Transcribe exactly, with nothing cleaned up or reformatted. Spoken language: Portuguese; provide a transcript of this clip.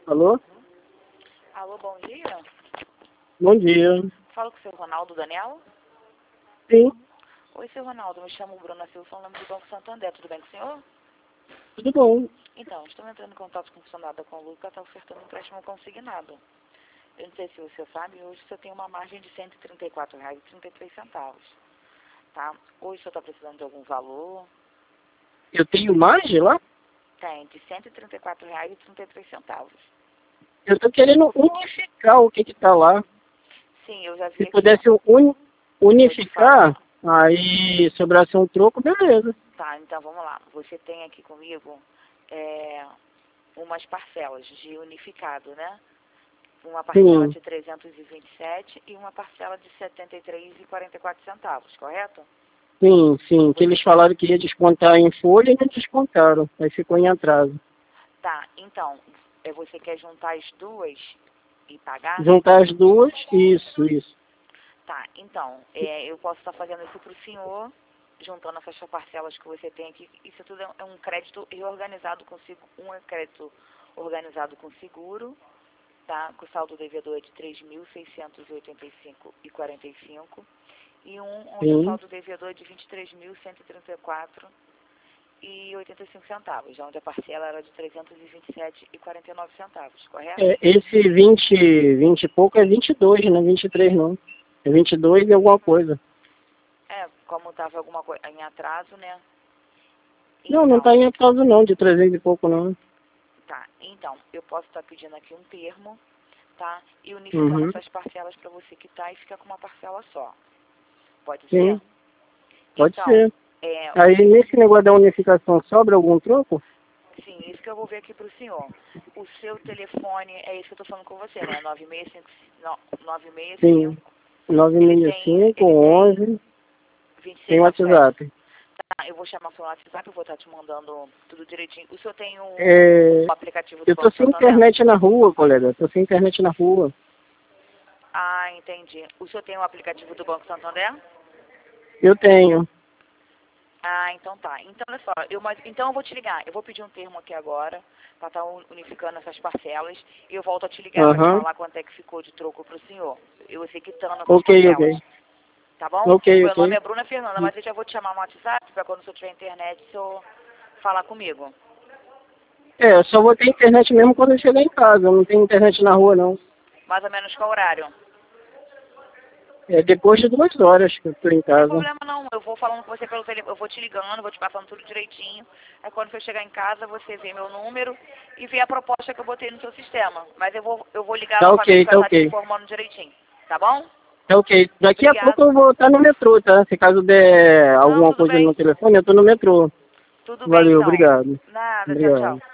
Alô? Alô, bom dia. Bom dia. Falo com o seu Ronaldo Daniel. Sim, Oi, seu Ronaldo. Me chamo Bruna Silva, sou nome do Banco Santander. Tudo bem com o senhor? tudo bom. Então, estou entrando em contato com o funcionário com o Luca, está ofertando um empréstimo consignado. Eu não sei se você sabe, hoje você tem uma margem de cento e trinta e quatro reais e trinta e três centavos. Tá? Hoje o senhor está precisando de algum valor? Eu tenho margem lá? Tem, de cento e trinta e quatro reais e trinta e três centavos. Eu tô querendo unificar o que que tá lá. Sim, eu já vi Se aqui. pudesse uni- Vou te falar. unificar, aí sobrasse um troco, beleza. Tá, então vamos lá. Você tem aqui comigo é, umas parcelas de unificado, né? Uma parcela Sim, de trezentos e vinte e sete e uma parcela de setenta e três reais e quarenta e quatro centavos, correto? sim, sim. Que Você eles quer... falaram que ia descontar em folha e não descontaram. Aí ficou em atraso. Tá, então, é, você quer juntar as duas e pagar? Juntar as duas, isso, isso. Tá, então, é, eu posso estar fazendo isso para o senhor, juntando essas parcelas que você tem aqui. Isso tudo é um crédito reorganizado com seguro, um é crédito organizado com seguro, tá? Com o saldo devedor é de três mil seiscentos e oitenta e cinco reais e quarenta e cinco centavos e um onde o Sim. saldo devedor é de vinte e três mil cento e trinta e quatro reais e oitenta e cinco centavos, onde a parcela era de trezentos e vinte e sete reais e quarenta e nove centavos, correto? É, esse vinte, vinte e pouco é vinte e dois, não é vinte e três não. É vinte e dois e alguma coisa. É, como estava alguma coisa em atraso, né? Não, não tá Então, em atraso não, de trezentos e pouco não. tá. Então, eu posso estar pedindo aqui um termo, tá? E unificando Uhum. essas parcelas para você quitar e ficar com uma parcela só. Pode ser? Sim, pode Então, ser. é, o Aí que... nesse negócio da unificação sobra algum troco? Sim, isso que eu vou ver aqui para o senhor. O seu telefone, é isso que eu estou falando com você, né? nove seis cinco, nove seis Sim. cinco. Ele tem, novecentos e sessenta e cinco, ele tem onze, vinte e tem seis noventa e sete. WhatsApp. Tá, eu vou chamar o seu WhatsApp, eu vou estar te mandando tudo direitinho. O senhor tem um, É, um aplicativo do eu tô Banco sem Santander? internet na rua, colega. Tô sem internet na rua. Ah, entendi. O senhor tem um aplicativo do Banco Santander? Eu tenho. Ah, então tá. Então, olha só, eu, mas, então eu vou te ligar. Eu vou pedir um termo aqui agora, para estar unificando essas parcelas, e eu volto a te ligar para te Aham. falar quanto é que ficou de troco para o senhor. Eu sei quitando essas Ok, parcelas. ok. Tá bom? O Ok, meu nome ok. é Bruna Fernanda, mas eu já vou te chamar no WhatsApp para quando o senhor tiver internet, o senhor falar comigo. É, eu só vou ter internet mesmo quando eu chegar em casa. Eu não tenho internet na rua, não. Mais ou menos qual horário? É depois de duas horas que eu tô em Não tem casa. problema não, eu vou falando com você pelo telefone, eu vou te ligando, vou te passando tudo direitinho. Aí quando você chegar em casa, você vê meu número e vê a proposta que eu botei no seu sistema. Mas eu vou, eu vou ligar Tá novamente ok, para tá estar te ok. informando direitinho, tá bom? Tá ok. Daqui a pouco Obrigada. eu vou estar no metrô, tá? Se caso der Não, alguma tudo coisa no bem. telefone, eu tô no metrô. Tudo bem Valeu, então. obrigado. Nada, tchau, Obrigado. tchau.